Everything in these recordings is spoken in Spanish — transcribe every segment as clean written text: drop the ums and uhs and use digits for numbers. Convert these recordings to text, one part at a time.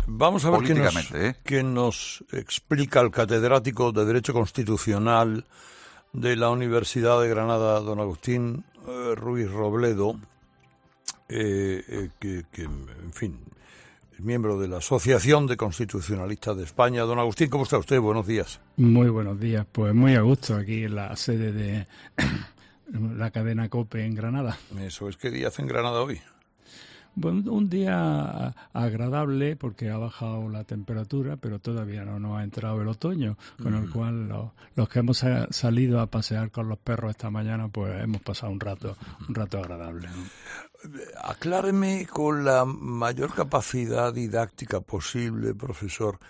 Vamos a ver políticamente, qué nos explica el catedrático de Derecho Constitucional de la Universidad de Granada, don Agustín Ruiz Robledo, que, en fin, es miembro de la Asociación de Constitucionalistas de España. Don Agustín, ¿cómo está usted? Buenos días. Muy buenos días. Pues muy a gusto aquí en la sede de la cadena COPE en Granada. Eso es. ¿Qué día hace en Granada hoy? Bueno, un día agradable porque ha bajado la temperatura, pero todavía no nos ha entrado el otoño, con el cual los que hemos salido a pasear con los perros esta mañana, pues hemos pasado un rato agradable, ¿no? Acláreme con la mayor capacidad didáctica posible, profesor,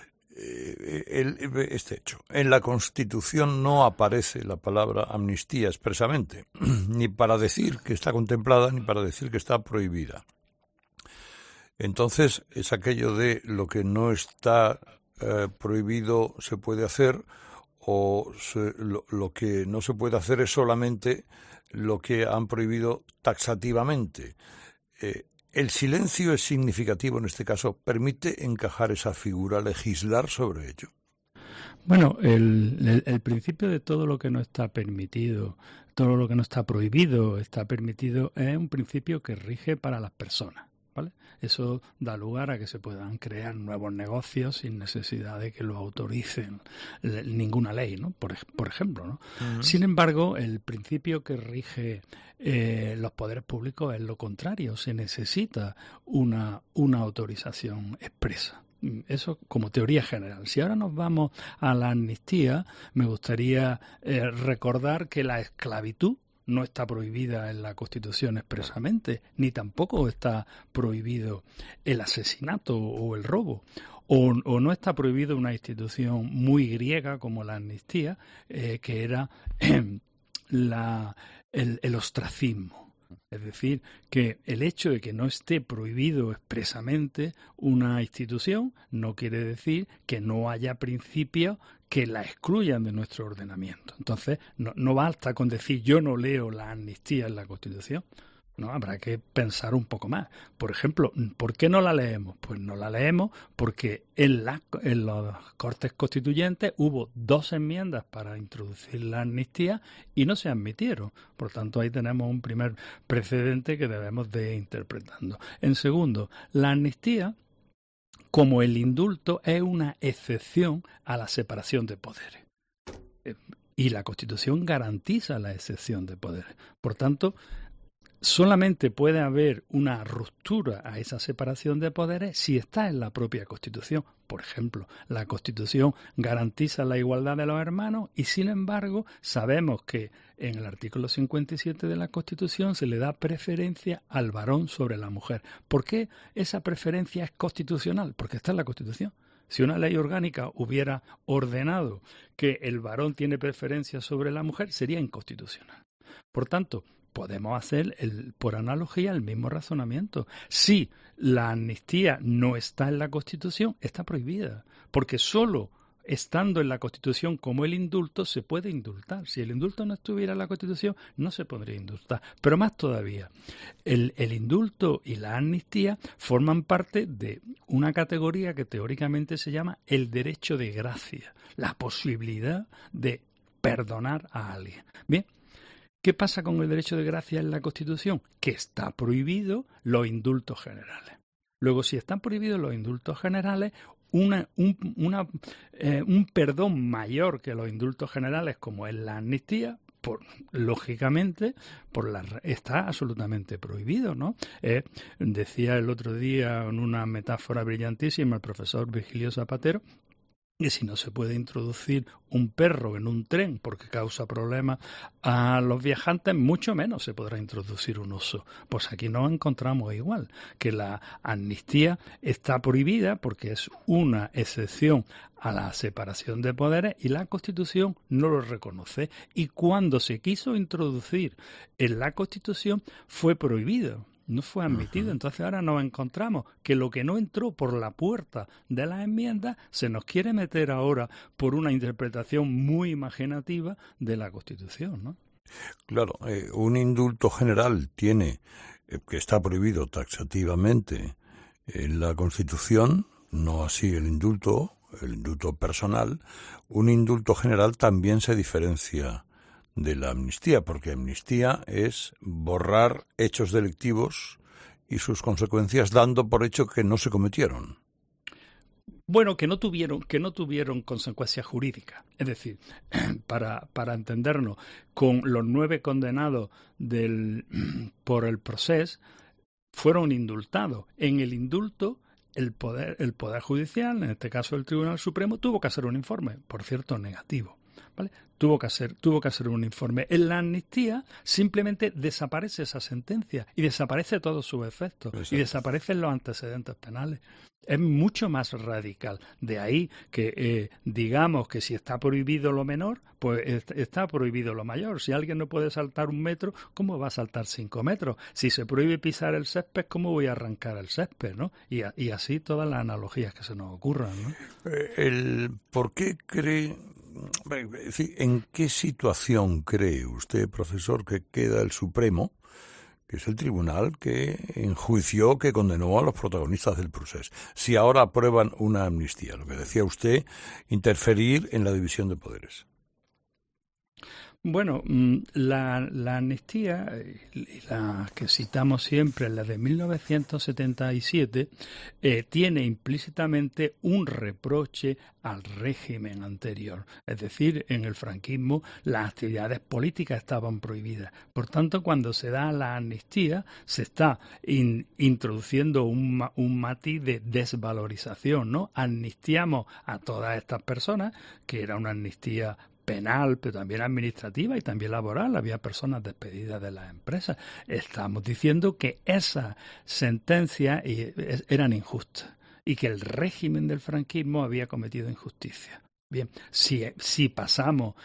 este hecho. En la Constitución no aparece la palabra amnistía expresamente, ni para decir que está contemplada, ni para decir que está prohibida. Entonces, es aquello de lo que no está prohibido se puede hacer, o lo que no se puede hacer es solamente lo que han prohibido taxativamente. ¿El silencio es significativo en este caso? ¿Permite encajar esa figura, legislar sobre ello? Bueno, el principio de todo lo que no está permitido, todo lo que no está prohibido, está permitido, es un principio que rige para las personas, ¿vale? Eso da lugar a que se puedan crear nuevos negocios sin necesidad de que lo autoricen ninguna ley, ¿no? Por ejemplo, ¿no? Uh-huh. Sin embargo, el principio que rige los poderes públicos es lo contrario. Se necesita una autorización expresa. Eso como teoría general. Si ahora nos vamos a la amnistía, me gustaría recordar que la esclavitud no está prohibida en la Constitución expresamente, ni tampoco está prohibido el asesinato o el robo, o no está prohibido una institución muy griega como la amnistía, que era el ostracismo. Es decir, que el hecho de que no esté prohibido expresamente una institución no quiere decir que no haya principios que la excluyan de nuestro ordenamiento. Entonces, no basta con decir yo no leo la amnistía en la Constitución. No, habrá que pensar un poco más. Por ejemplo, ¿por qué no la leemos? Pues no la leemos porque en los Cortes Constituyentes hubo 2 enmiendas para introducir la amnistía y no se admitieron. Por tanto, ahí tenemos un primer precedente que debemos de ir interpretando. En segundo, la amnistía, como el indulto, es una excepción a la separación de poderes. Y la Constitución garantiza la excepción de poderes. Por tanto, solamente puede haber una ruptura a esa separación de poderes si está en la propia Constitución. Por ejemplo, la Constitución garantiza la igualdad de los hermanos y, sin embargo, sabemos que en el artículo 57 de la Constitución se le da preferencia al varón sobre la mujer. ¿Por qué esa preferencia es constitucional? Porque está en la Constitución. Si una ley orgánica hubiera ordenado que el varón tiene preferencia sobre la mujer, sería inconstitucional. Por tanto, podemos hacer, por analogía, el mismo razonamiento. Si la amnistía no está en la Constitución, está prohibida, porque solo estando en la Constitución como el indulto se puede indultar. Si el indulto no estuviera en la Constitución, no se podría indultar. Pero más todavía, el indulto y la amnistía forman parte de una categoría que teóricamente se llama el derecho de gracia, la posibilidad de perdonar a alguien. Bien. ¿Qué pasa con el derecho de gracia en la Constitución? Que está prohibido los indultos generales. Luego, si están prohibidos los indultos generales, un perdón mayor que los indultos generales, como es la amnistía, lógicamente, está absolutamente prohibido, ¿no? Decía el otro día en una metáfora brillantísima el profesor Virgilio Zapatero, que si no se puede introducir un perro en un tren porque causa problemas a los viajantes, mucho menos se podrá introducir un oso. Pues aquí nos encontramos igual, que la amnistía está prohibida porque es una excepción a la separación de poderes y la Constitución no lo reconoce. Y cuando se quiso introducir en la Constitución fue prohibido. No fue admitido. Entonces ahora nos encontramos que lo que no entró por la puerta de las enmiendas se nos quiere meter ahora por una interpretación muy imaginativa de la Constitución, ¿no? Claro, un indulto general tiene que está prohibido taxativamente en la Constitución, no así el indulto personal. Un indulto general también se diferencia de la amnistía, porque amnistía es borrar hechos delictivos y sus consecuencias dando por hecho que no se cometieron. Bueno, que no tuvieron consecuencias jurídicas. Es decir, para entendernos, con los 9 condenados por el proceso fueron indultados. En el indulto, el Poder Judicial, en este caso el Tribunal Supremo, tuvo que hacer un informe, por cierto, negativo. ¿Vale? Tuvo que hacer un informe. En la amnistía simplemente desaparece esa sentencia y desaparece todos sus efectos. Exacto. Y desaparecen los antecedentes penales. Es mucho más radical. De ahí que digamos que si está prohibido lo menor, pues está prohibido lo mayor. Si alguien no puede saltar 1 metro, ¿cómo va a saltar 5 metros? Si se prohíbe pisar el césped, ¿cómo voy a arrancar el césped, ¿no? Y así todas las analogías que se nos ocurran, ¿no? ¿Por qué cree... ¿En qué situación cree usted, profesor, que queda el Supremo, que es el tribunal que enjuició, que condenó a los protagonistas del proceso, si ahora aprueban una amnistía? Lo que decía usted, interferir en la división de poderes. Bueno, la amnistía, la que citamos siempre, la de 1977, tiene implícitamente un reproche al régimen anterior. Es decir, en el franquismo las actividades políticas estaban prohibidas. Por tanto, cuando se da la amnistía, se está introduciendo un matiz de desvalorización, ¿no? Amnistiamos a todas estas personas, que era una amnistía penal, pero también administrativa y también laboral. Había personas despedidas de las empresas. Estamos diciendo que esas sentencias eran injustas y que el régimen del franquismo había cometido injusticia. Bien, si pasamos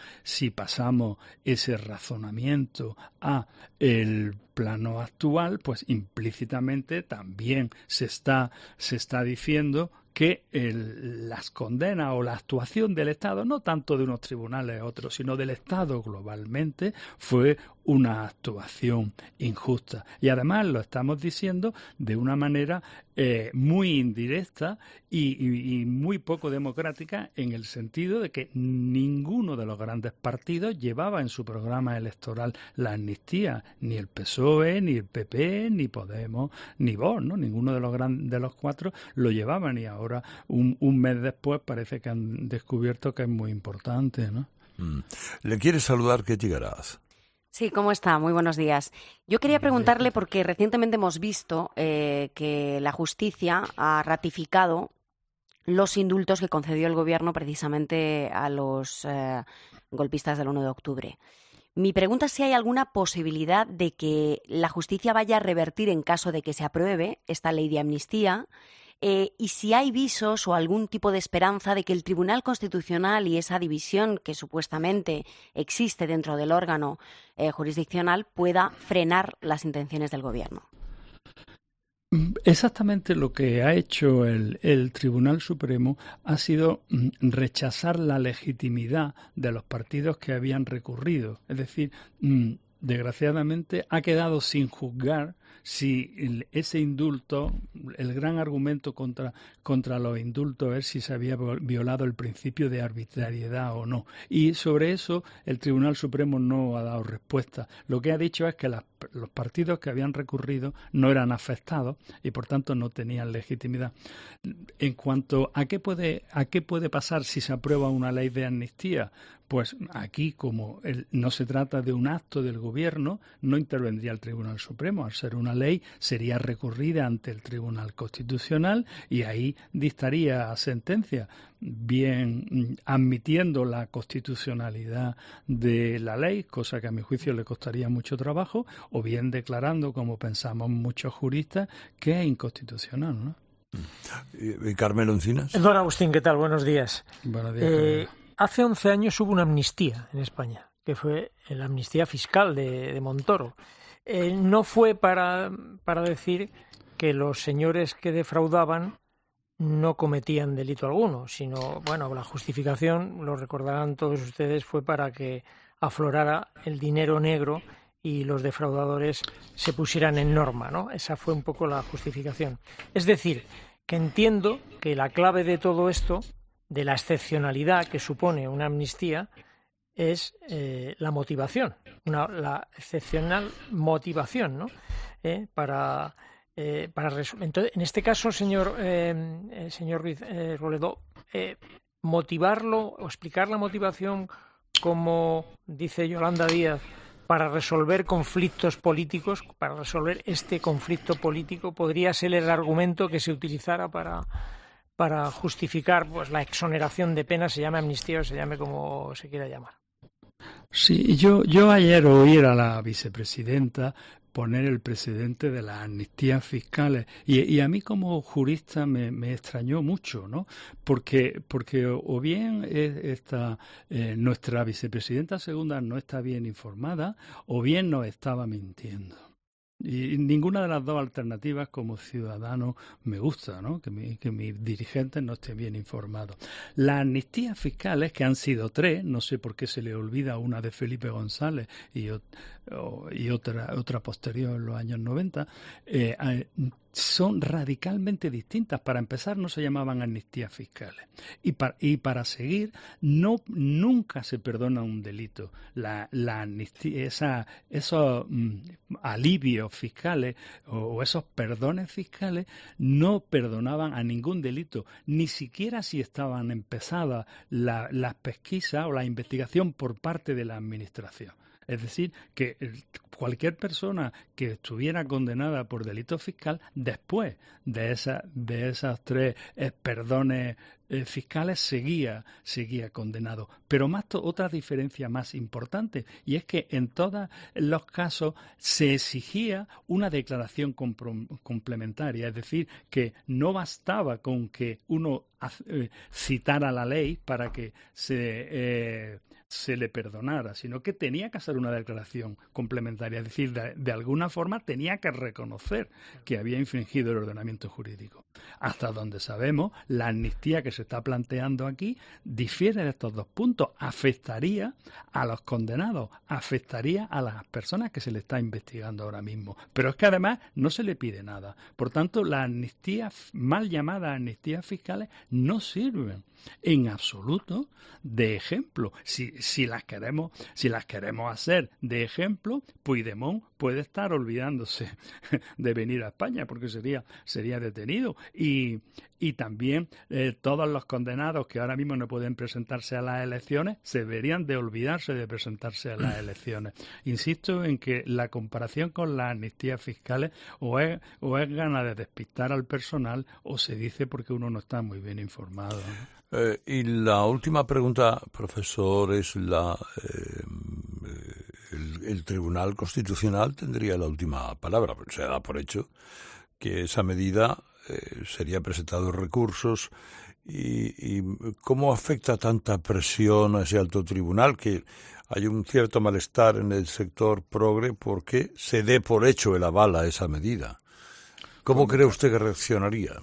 ese razonamiento a el plano actual, pues implícitamente también se está diciendo que las condenas o la actuación del Estado, no tanto de unos tribunales a otros, sino del Estado globalmente, fue una actuación injusta. Y además lo estamos diciendo de una manera muy indirecta y muy poco democrática, en el sentido de que ninguno de los grandes partidos llevaba en su programa electoral la amnistía, ni el PSOE, ni el PP, ni Podemos, ni Vox, ¿no? Ninguno de los 4 lo llevaban, y ahora, un mes después, parece que han descubierto que es muy importante, ¿no? ¿Le quiere saludar Ketty Garaz? Sí, ¿cómo está? Muy buenos días. Yo quería preguntarle, porque recientemente hemos visto que la justicia ha ratificado los indultos que concedió el gobierno precisamente a los golpistas del 1 de octubre. Mi pregunta es si hay alguna posibilidad de que la justicia vaya a revertir en caso de que se apruebe esta ley de amnistía, y si hay visos o algún tipo de esperanza de que el Tribunal Constitucional y esa división que supuestamente existe dentro del órgano jurisdiccional pueda frenar las intenciones del gobierno. Exactamente lo que ha hecho el Tribunal Supremo ha sido rechazar la legitimidad de los partidos que habían recurrido. Es decir, desgraciadamente ha quedado sin juzgar si ese indulto, el gran argumento contra los indultos es si se había violado el principio de arbitrariedad o no. Y sobre eso el Tribunal Supremo no ha dado respuesta. Lo que ha dicho es que los partidos que habían recurrido no eran afectados y por tanto no tenían legitimidad. En cuanto a qué puede pasar si se aprueba una ley de amnistía, pues aquí, como no se trata de un acto del gobierno, no intervendría el Tribunal Supremo. Al ser una ley, sería recurrida ante el Tribunal Constitucional y ahí dictaría sentencia, bien admitiendo la constitucionalidad de la ley, cosa que a mi juicio le costaría mucho trabajo, o bien declarando, como pensamos muchos juristas, que es inconstitucional, ¿no? ¿Y Carmelo Encinas? Don Agustín, ¿qué tal? Buenos días. Buenos días. Hace 11 años hubo una amnistía en España, que fue la amnistía fiscal de Montoro. No fue para decir que los señores que defraudaban no cometían delito alguno, sino, bueno, la justificación, lo recordarán todos ustedes, fue para que aflorara el dinero negro y los defraudadores se pusieran en norma, ¿no? Esa fue un poco la justificación. Es decir, que entiendo que la clave de todo esto, de la excepcionalidad que supone una amnistía, es la motivación, la excepcional motivación, ¿no? Para resolver. Entonces, en este caso, señor Ruiz Robledo, motivarlo o explicar la motivación, como dice Yolanda Díaz, para resolver conflictos políticos, para resolver este conflicto político, podría ser el argumento que se utilizara para justificar pues la exoneración de penas, se llame amnistía o se llame como se quiera llamar. Sí, yo ayer oí a la vicepresidenta poner el precedente de las amnistías fiscales y a mí como jurista me extrañó mucho, ¿no? Porque o bien nuestra vicepresidenta segunda no está bien informada o bien nos estaba mintiendo. Y ninguna de las dos alternativas como ciudadano me gusta, ¿no? Que mis dirigentes no estén bien informados. Las amnistías fiscales, que han sido 3, no sé por qué se le olvida una de Felipe González y otra posterior en los años 90, son radicalmente distintas. Para empezar, no se llamaban amnistías fiscales. Y para seguir, nunca se perdona un delito. La amnistía, esos alivios fiscales o esos perdones fiscales no perdonaban a ningún delito, ni siquiera si estaban empezadas las pesquisas o la investigación por parte de la administración. Es decir, que cualquier persona que estuviera condenada por delito fiscal, después de esas 3 perdones fiscales, seguía condenado. Pero otra diferencia más importante, y es que en todos los casos se exigía una declaración complementaria, es decir, que no bastaba con que uno citara la ley para que se le perdonara, sino que tenía que hacer una declaración complementaria, es decir, de alguna forma tenía que reconocer que había infringido el ordenamiento jurídico. Hasta donde sabemos, la amnistía que se está planteando aquí difiere de estos 2 puntos. Afectaría a los condenados, afectaría a las personas que se le está investigando ahora mismo. Pero es que además no se le pide nada. Por tanto, las amnistías, mal llamadas amnistías fiscales, no sirven en absoluto de ejemplo. Si las queremos hacer de ejemplo, Puigdemont puede estar olvidándose de venir a España porque sería detenido y también todos los condenados que ahora mismo no pueden presentarse a las elecciones se deberían de olvidarse de presentarse a las elecciones. Insisto en que la comparación con las amnistías fiscales o es ganas de despistar al personal o se dice porque uno no está muy bien informado, ¿no? Y la última pregunta, profesor, es el Tribunal Constitucional tendría la última palabra. Se da por hecho que esa medida sería presentado recursos y ¿cómo afecta tanta presión a ese alto tribunal que hay un cierto malestar en el sector progre porque se dé por hecho el aval a esa medida? ¿Cómo cree usted que reaccionaría?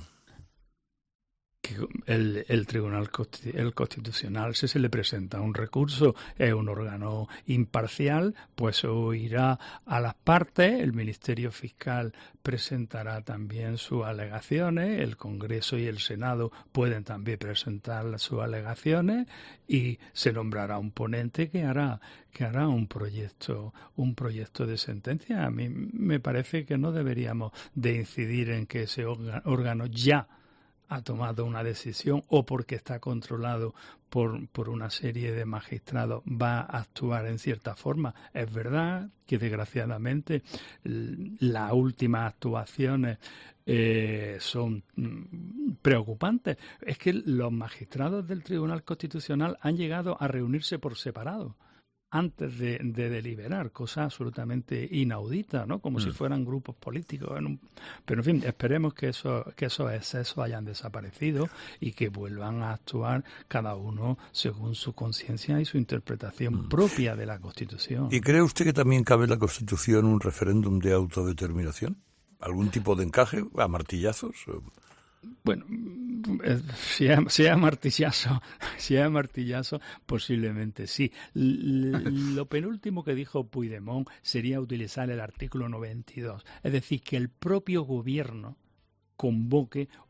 El Tribunal Constitucional, si se le presenta un recurso, es un órgano imparcial, pues oirá a las partes, el Ministerio Fiscal presentará también sus alegaciones, el Congreso y el Senado pueden también presentar sus alegaciones y se nombrará un ponente que hará un proyecto de sentencia. A mí me parece que no deberíamos de incidir en que ese órgano ya ha tomado una decisión o porque está controlado por una serie de magistrados va a actuar en cierta forma. Es verdad que desgraciadamente las últimas actuaciones son preocupantes. Es que los magistrados del Tribunal Constitucional han llegado a reunirse por separado antes de deliberar, cosa absolutamente inaudita, ¿no? Como si fueran grupos políticos. Pero, en fin, esperemos que esos excesos hayan desaparecido y que vuelvan a actuar cada uno según su conciencia y su interpretación propia de la Constitución. ¿Y cree usted que también cabe en la Constitución un referéndum de autodeterminación? ¿Algún tipo de encaje a martillazos? Bueno, sea martillazo, posiblemente sí. Lo penúltimo que dijo Puigdemont sería utilizar el artículo 92, es decir, que el propio gobierno convoque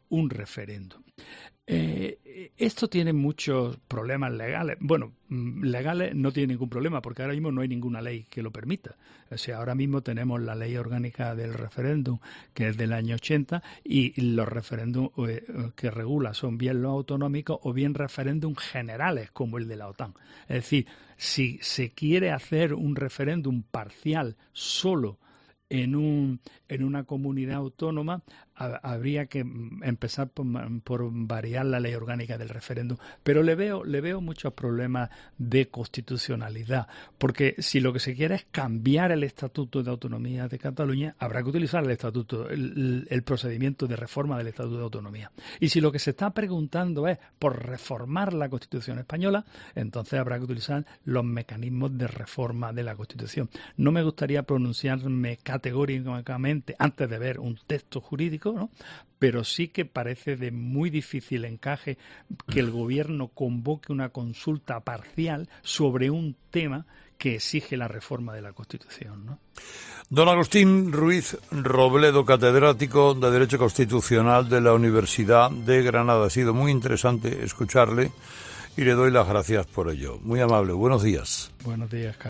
un referéndum. Esto tiene muchos problemas legales. Bueno, legales no tiene ningún problema porque ahora mismo no hay ninguna ley que lo permita. O sea, ahora mismo tenemos la ley orgánica del referéndum, que es del año 80, y los referéndums que regula son bien los autonómicos o bien referéndums generales como el de la OTAN. Es decir, si se quiere hacer un referéndum parcial solo en una comunidad autónoma, habría que empezar por variar la ley orgánica del referéndum, pero le veo muchos problemas de constitucionalidad, porque si lo que se quiere es cambiar el Estatuto de Autonomía de Cataluña, habrá que utilizar el procedimiento de reforma del Estatuto de Autonomía. Y si lo que se está preguntando es por reformar la Constitución española, entonces habrá que utilizar los mecanismos de reforma de la Constitución. No me gustaría pronunciarme categóricamente antes de ver un texto jurídico, ¿no? Pero sí que parece de muy difícil encaje que el gobierno convoque una consulta parcial sobre un tema que exige la reforma de la Constitución, ¿no? Don Agustín Ruiz Robledo, catedrático de Derecho Constitucional de la Universidad de Granada. Ha sido muy interesante escucharle y le doy las gracias por ello. Muy amable. Buenos días. Buenos días, Carlos.